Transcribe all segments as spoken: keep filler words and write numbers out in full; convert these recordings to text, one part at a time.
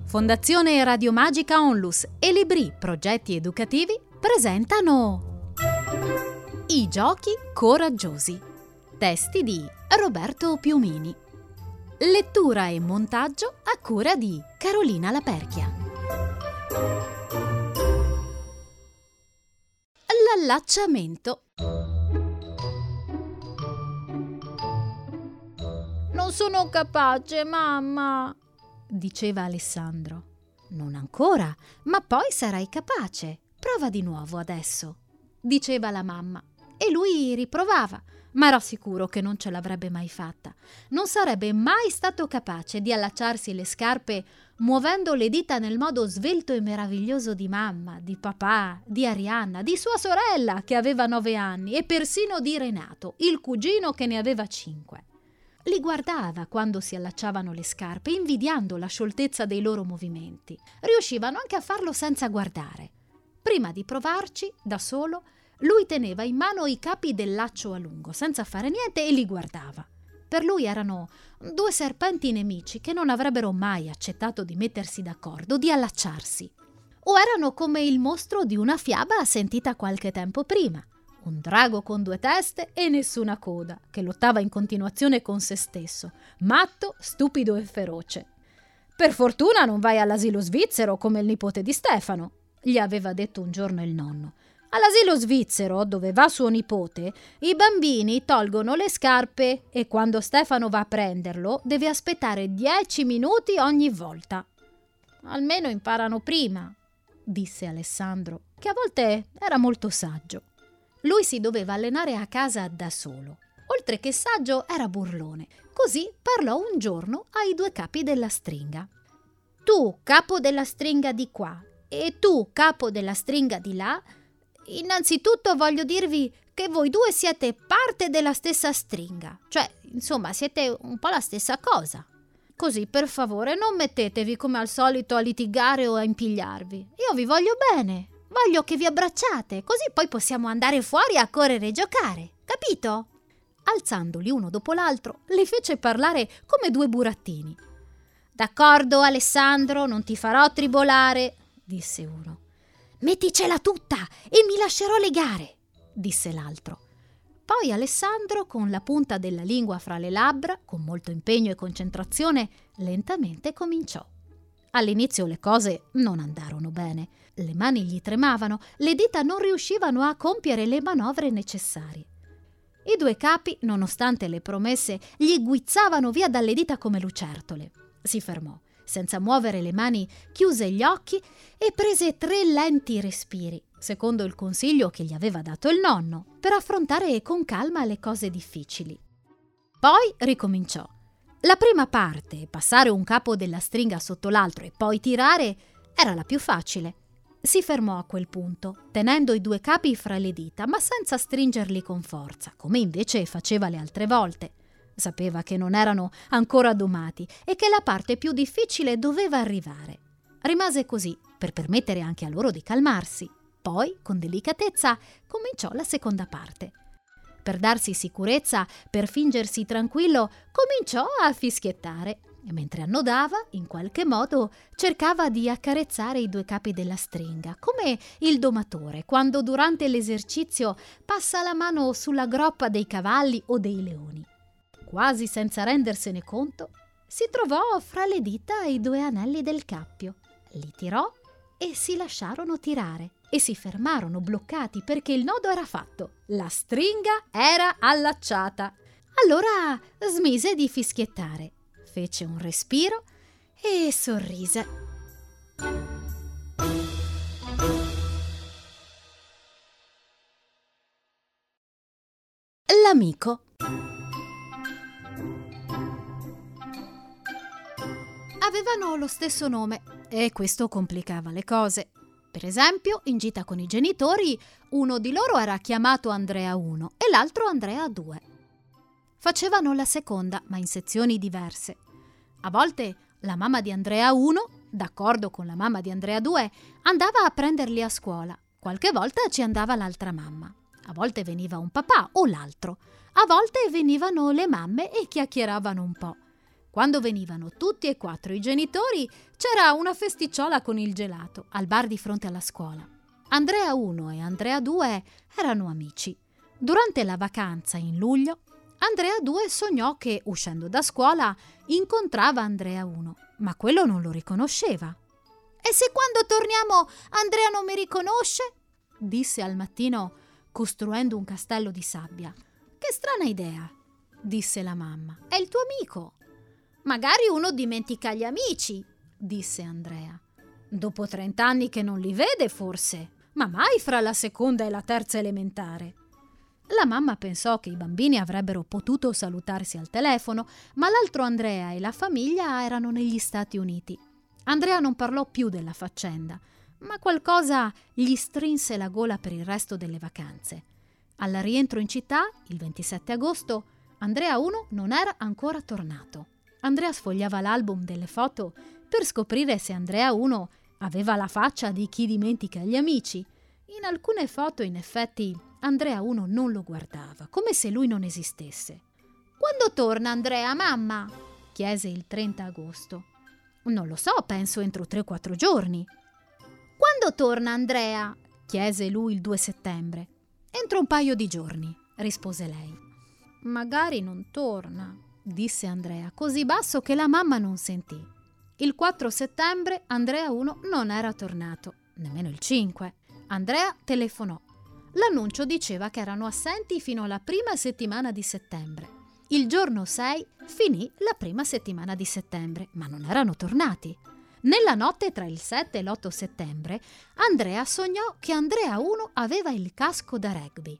Fondazione Radio Magica Onlus e Libri Progetti Educativi presentano I giochi coraggiosi. Testi di Roberto Piumini. Lettura e montaggio a cura di Carolina Laperchia. L'allacciamento. Non sono capace, mamma, diceva Alessandro. Non ancora, ma poi sarai capace. Prova di nuovo adesso, diceva la mamma. E lui riprovava, ma era sicuro che non ce l'avrebbe mai fatta. Non sarebbe mai stato capace di allacciarsi le scarpe muovendo le dita nel modo svelto e meraviglioso di mamma, di papà, di Arianna, di sua sorella che aveva nove anni e persino di Renato, il cugino che ne aveva cinque. Li guardava quando si allacciavano le scarpe, invidiando la scioltezza dei loro movimenti. Riuscivano anche a farlo senza guardare. Prima di provarci, da solo, lui teneva in mano i capi del laccio a lungo, senza fare niente, e li guardava. Per lui erano due serpenti nemici che non avrebbero mai accettato di mettersi d'accordo, di allacciarsi. O erano come il mostro di una fiaba sentita qualche tempo prima. Un drago con due teste e nessuna coda, che lottava in continuazione con se stesso, matto, stupido e feroce. «Per fortuna non vai all'asilo svizzero come il nipote di Stefano», gli aveva detto un giorno il nonno. «All'asilo svizzero, dove va suo nipote, i bambini tolgono le scarpe e quando Stefano va a prenderlo deve aspettare dieci minuti ogni volta». «Almeno imparano prima», disse Alessandro, che a volte era molto saggio. Lui si doveva allenare a casa da solo. Oltre che saggio, era burlone. Così parlò un giorno ai due capi della stringa. «Tu, capo della stringa di qua, e tu, capo della stringa di là, innanzitutto voglio dirvi che voi due siete parte della stessa stringa. Cioè, insomma, siete un po' la stessa cosa. Così, per favore, non mettetevi come al solito a litigare o a impigliarvi. Io vi voglio bene. Voglio che vi abbracciate, così poi possiamo andare fuori a correre e giocare, capito?» Alzandoli uno dopo l'altro, li fece parlare come due burattini. «D'accordo, Alessandro, non ti farò tribolare», disse uno. «Metticela tutta e mi lascerò legare», disse l'altro. Poi Alessandro, con la punta della lingua fra le labbra, con molto impegno e concentrazione, lentamente cominciò. All'inizio le cose non andarono bene. Le mani gli tremavano, le dita non riuscivano a compiere le manovre necessarie. I due capi, nonostante le promesse, gli guizzavano via dalle dita come lucertole. Si fermò, senza muovere le mani, chiuse gli occhi e prese tre lenti respiri, secondo il consiglio che gli aveva dato il nonno, per affrontare con calma le cose difficili. Poi ricominciò. La prima parte, passare un capo della stringa sotto l'altro e poi tirare, era la più facile. Si fermò a quel punto, tenendo i due capi fra le dita, ma senza stringerli con forza, come invece faceva le altre volte. Sapeva che non erano ancora domati e che la parte più difficile doveva arrivare. Rimase così, per permettere anche a loro di calmarsi. Poi, con delicatezza, cominciò la seconda parte. Per darsi sicurezza, per fingersi tranquillo, cominciò a fischiettare e mentre annodava, in qualche modo, cercava di accarezzare i due capi della stringa, come il domatore quando durante l'esercizio passa la mano sulla groppa dei cavalli o dei leoni. Quasi senza rendersene conto, si trovò fra le dita i due anelli del cappio, li tirò e si lasciarono tirare. E si fermarono bloccati perché il nodo era fatto. La stringa era allacciata. Allora smise di fischiettare, fece un respiro e sorrise. L'amico. Avevano lo stesso nome e questo complicava le cose. Per esempio, in gita con i genitori, uno di loro era chiamato Andrea uno e l'altro Andrea due. Facevano la seconda, ma in sezioni diverse. A volte la mamma di Andrea uno, d'accordo con la mamma di Andrea due, andava a prenderli a scuola. Qualche volta ci andava l'altra mamma. A volte veniva un papà o l'altro. A volte venivano le mamme e chiacchieravano un po'. Quando venivano tutti e quattro i genitori, c'era una festicciola con il gelato al bar di fronte alla scuola. Andrea uno e Andrea due erano amici. Durante la vacanza in luglio, Andrea due sognò che, uscendo da scuola, incontrava Andrea uno, ma quello non lo riconosceva. «E se quando torniamo Andrea non mi riconosce?» disse al mattino, costruendo un castello di sabbia. «Che strana idea», disse la mamma. «È il tuo amico. Magari uno dimentica gli amici», disse Andrea. «Dopo trent'anni che non li vede, forse, ma mai fra la seconda e la terza elementare». La mamma pensò che i bambini avrebbero potuto salutarsi al telefono, ma l'altro Andrea e la famiglia erano negli Stati Uniti. Andrea non parlò più della faccenda, ma qualcosa gli strinse la gola per il resto delle vacanze. Al rientro in città, il ventisette agosto, Andrea uno non era ancora tornato. Andrea sfogliava l'album delle foto per scoprire se Andrea uno aveva la faccia di chi dimentica gli amici. In alcune foto, in effetti, Andrea uno non lo guardava, come se lui non esistesse. «Quando torna Andrea, mamma?» chiese il trenta agosto. «Non lo so, penso entro tre o quattro giorni». «Quando torna Andrea?» chiese lui il due settembre. «Entro un paio di giorni», rispose lei. «Magari non torna», disse Andrea, così basso che la mamma non sentì. Il quattro settembre Andrea uno non era tornato, nemmeno il cinque. Andrea telefonò. L'annuncio diceva che erano assenti fino alla prima settimana di settembre. Il giorno sei finì la prima settimana di settembre, ma non erano tornati. Nella notte tra il sette e l'otto settembre, Andrea sognò che Andrea uno aveva il casco da rugby.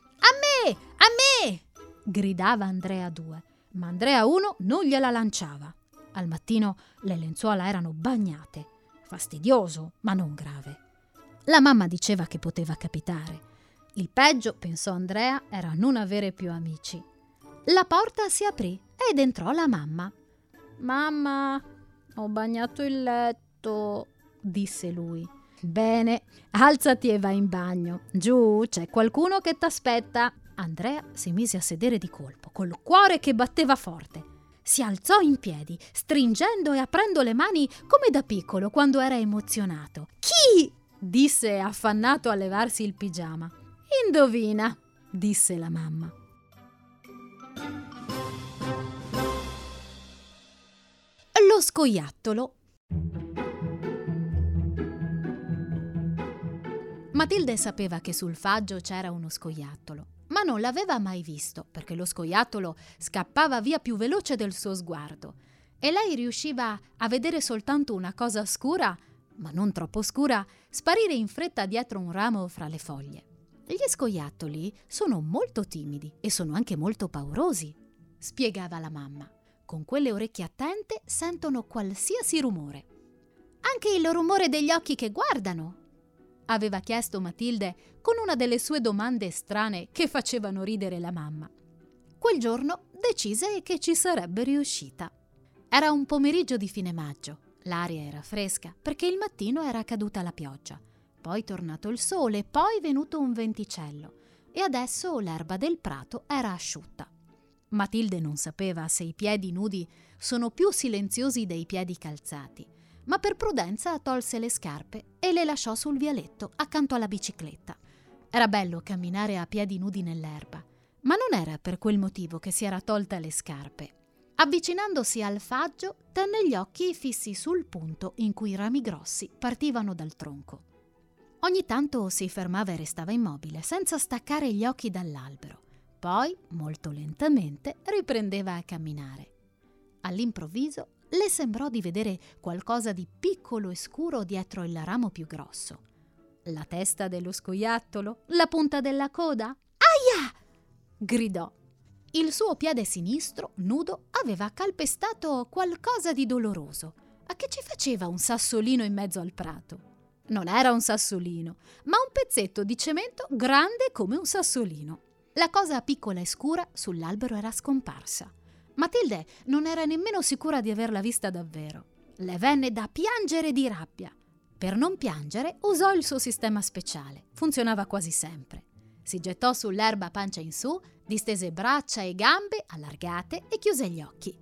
«A me! A me!» gridava Andrea due, ma Andrea uno non gliela lanciava. Al mattino le lenzuola erano bagnate. Fastidioso, ma non grave. La mamma diceva che poteva capitare. Il peggio, pensò Andrea, era non avere più amici. La porta si aprì ed entrò la mamma. «Mamma, ho bagnato il letto», disse lui. «Bene, alzati e vai in bagno. Giù, c'è qualcuno che t'aspetta». Andrea si mise a sedere di colpo, col cuore che batteva forte. Si alzò in piedi, stringendo e aprendo le mani come da piccolo quando era emozionato. «Chi?» disse affannato a levarsi il pigiama. «Indovina», disse la mamma. Lo scoiattolo. Matilde sapeva che sul faggio c'era uno scoiattolo, ma non l'aveva mai visto perché lo scoiattolo scappava via più veloce del suo sguardo e lei riusciva a vedere soltanto una cosa scura, ma non troppo scura, sparire in fretta dietro un ramo fra le foglie. Gli scoiattoli sono molto timidi e sono anche molto paurosi, spiegava la mamma. Con quelle orecchie attente sentono qualsiasi rumore. «Anche il rumore degli occhi che guardano?» aveva chiesto Matilde con una delle sue domande strane che facevano ridere la mamma. Quel giorno decise che ci sarebbe riuscita. Era un pomeriggio di fine maggio. L'aria era fresca perché il mattino era caduta la pioggia. Poi tornato il sole, poi venuto un venticello e adesso l'erba del prato era asciutta. Matilde non sapeva se i piedi nudi sono più silenziosi dei piedi calzati, ma per prudenza tolse le scarpe e le lasciò sul vialetto accanto alla bicicletta. Era bello camminare a piedi nudi nell'erba, ma non era per quel motivo che si era tolta le scarpe. Avvicinandosi al faggio, tenne gli occhi fissi sul punto in cui i rami grossi partivano dal tronco. Ogni tanto si fermava e restava immobile, senza staccare gli occhi dall'albero. Poi, molto lentamente, riprendeva a camminare. All'improvviso le sembrò di vedere qualcosa di piccolo e scuro dietro il ramo più grosso. La testa dello scoiattolo? La punta della coda? «Aia!» gridò. Il suo piede sinistro, nudo, aveva calpestato qualcosa di doloroso. A che ci faceva un sassolino in mezzo al prato? Non era un sassolino, ma un pezzetto di cemento grande come un sassolino. La cosa piccola e scura sull'albero era scomparsa. Matilde non era nemmeno sicura di averla vista davvero. Le venne da piangere di rabbia. Per non piangere usò il suo sistema speciale. Funzionava quasi sempre. Si gettò sull'erba pancia in su, distese braccia e gambe allargate e chiuse gli occhi.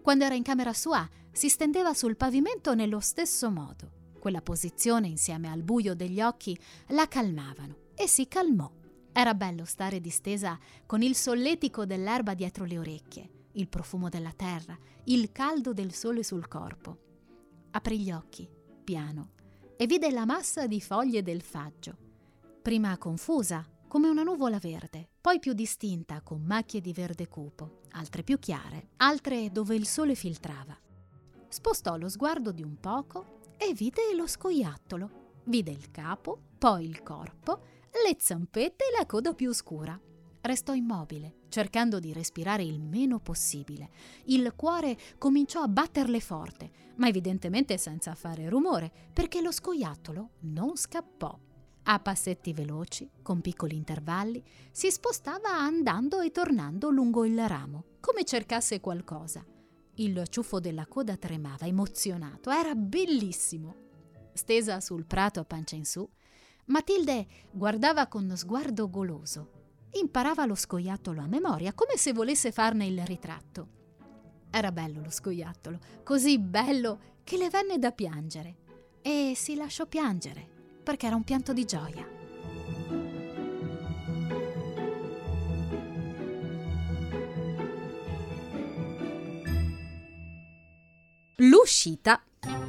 Quando era in camera sua, si stendeva sul pavimento nello stesso modo. Quella posizione, insieme al buio degli occhi, la calmavano e si calmò. Era bello stare distesa con il solletico dell'erba dietro le orecchie, il profumo della terra, il caldo del sole sul corpo. Aprì gli occhi, piano, e vide la massa di foglie del faggio. Prima confusa, come una nuvola verde, poi più distinta, con macchie di verde cupo, altre più chiare, altre dove il sole filtrava. Spostò lo sguardo di un poco e vide lo scoiattolo. Vide il capo, poi il corpo, le zampette e la coda più scura. Restò immobile, cercando di respirare il meno possibile. Il cuore cominciò a batterle forte, ma evidentemente senza fare rumore, perché lo scoiattolo non scappò. A passetti veloci, con piccoli intervalli, si spostava andando e tornando lungo il ramo, come cercasse qualcosa. Il ciuffo della coda tremava, emozionato. Era bellissimo. Stesa sul prato a pancia in su, Matilde guardava con sguardo goloso. Imparava lo scoiattolo a memoria, come se volesse farne il ritratto. Era bello lo scoiattolo, così bello che le venne da piangere. E si lasciò piangere, perché era un pianto di gioia. L'uscita.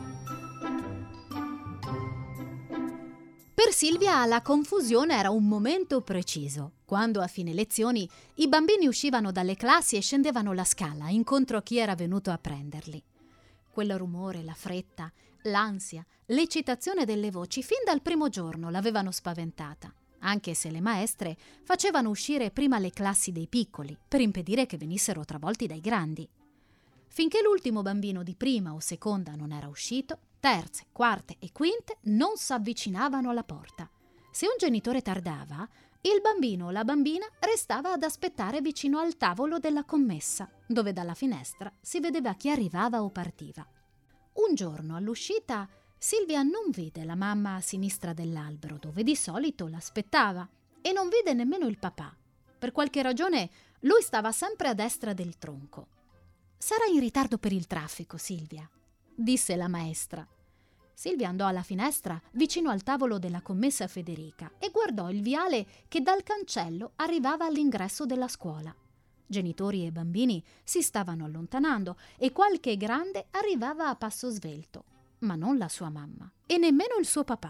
Per Silvia la confusione era un momento preciso, quando a fine lezioni i bambini uscivano dalle classi e scendevano la scala incontro a chi era venuto a prenderli. Quel rumore, la fretta, l'ansia, l'eccitazione delle voci fin dal primo giorno l'avevano spaventata, anche se le maestre facevano uscire prima le classi dei piccoli per impedire che venissero travolti dai grandi. Finché l'ultimo bambino di prima o seconda non era uscito, terze, quarte e quinte non s'avvicinavano alla porta. Se un genitore tardava, il bambino o la bambina restava ad aspettare vicino al tavolo della commessa, dove dalla finestra si vedeva chi arrivava o partiva. Un giorno all'uscita Silvia non vide la mamma a sinistra dell'albero, dove di solito l'aspettava, e non vide nemmeno il papà. Per qualche ragione lui stava sempre a destra del tronco. «Sarà in ritardo per il traffico, Silvia», disse la maestra. Silvia andò alla finestra vicino al tavolo della commessa Federica e guardò il viale che dal cancello arrivava all'ingresso della scuola. Genitori e bambini si stavano allontanando e qualche grande arrivava a passo svelto, ma non la sua mamma e nemmeno il suo papà.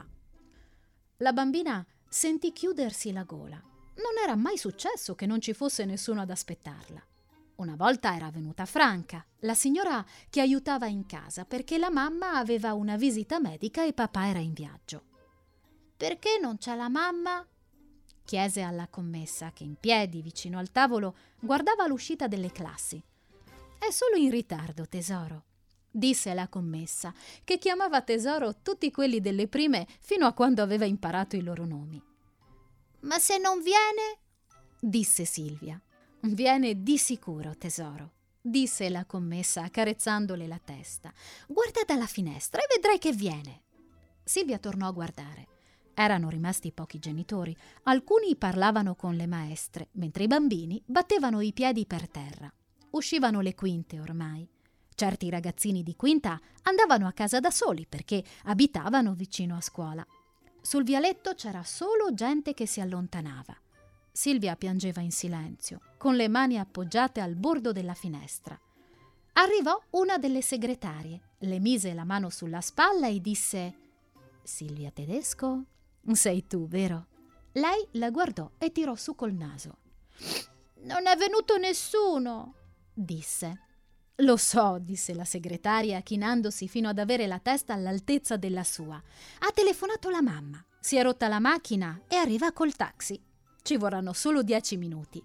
La bambina sentì chiudersi la gola. Non era mai successo che non ci fosse nessuno ad aspettarla. Una volta era venuta Franca, la signora che aiutava in casa perché la mamma aveva una visita medica e papà era in viaggio. «Perché non c'è la mamma?» chiese alla commessa che in piedi vicino al tavolo guardava l'uscita delle classi. «È solo in ritardo, tesoro», disse la commessa, che chiamava tesoro tutti quelli delle prime fino a quando aveva imparato i loro nomi. «Ma se non viene?» disse Silvia. «Viene di sicuro, tesoro», disse la commessa accarezzandole la testa. «Guarda dalla finestra e vedrai che viene». Silvia tornò a guardare. Erano rimasti pochi genitori. Alcuni parlavano con le maestre, mentre i bambini battevano i piedi per terra. Uscivano le quinte ormai. Certi ragazzini di quinta andavano a casa da soli perché abitavano vicino a scuola. Sul vialetto c'era solo gente che si allontanava. Silvia piangeva in silenzio, con le mani appoggiate al bordo della finestra. Arrivò una delle segretarie, le mise la mano sulla spalla e disse: «Silvia Tedesco? Sei tu, vero?» Lei la guardò e tirò su col naso. «Non è venuto nessuno», disse. «Lo so», disse la segretaria, chinandosi fino ad avere la testa all'altezza della sua. «Ha telefonato la mamma, si è rotta la macchina e arriva col taxi. Ci vorranno solo dieci minuti».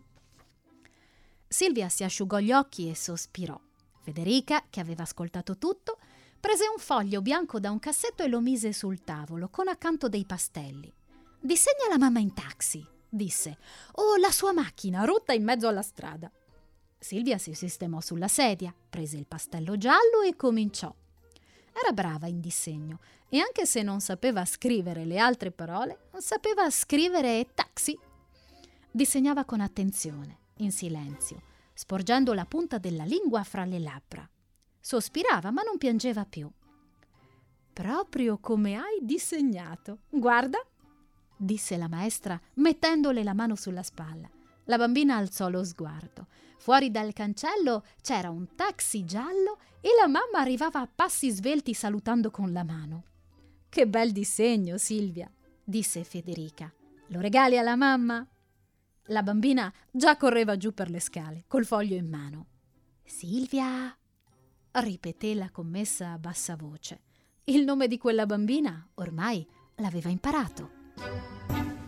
Silvia si asciugò gli occhi e sospirò. Federica, che aveva ascoltato tutto, prese un foglio bianco da un cassetto e lo mise sul tavolo, con accanto dei pastelli. «Disegna la mamma in taxi», disse. «O la sua macchina, rotta in mezzo alla strada». Silvia si sistemò sulla sedia, prese il pastello giallo e cominciò. Era brava in disegno e anche se non sapeva scrivere le altre parole, sapeva scrivere taxi. Disegnava con attenzione, in silenzio, sporgendo la punta della lingua fra le labbra. Sospirava, ma non piangeva più. «Proprio come hai disegnato. Guarda», disse la maestra, mettendole la mano sulla spalla. La bambina alzò lo sguardo. Fuori dal cancello c'era un taxi giallo e la mamma arrivava a passi svelti salutando con la mano. «Che bel disegno, Silvia», disse Federica. «Lo regali alla mamma?» La bambina già correva giù per le scale, col foglio in mano. «Silvia», ripeté la commessa a bassa voce. Il nome di quella bambina ormai l'aveva imparato.